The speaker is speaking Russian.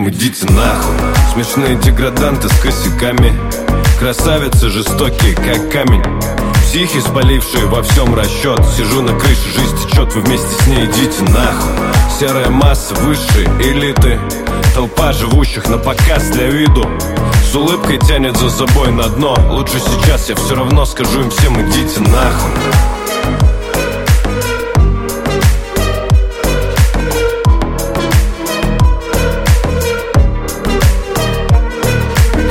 Идите нахуй. Смешные деграданты с косяками, красавицы жестокие, как камень. Психи, спалившие во всем расчет. Сижу на крыше, жизнь течет, вы вместе с ней идите нахуй. Серая масса высшей элиты, толпа живущих на показ для виду, с улыбкой тянет за собой на дно. Лучше сейчас я все равно скажу им всем: идите нахуй.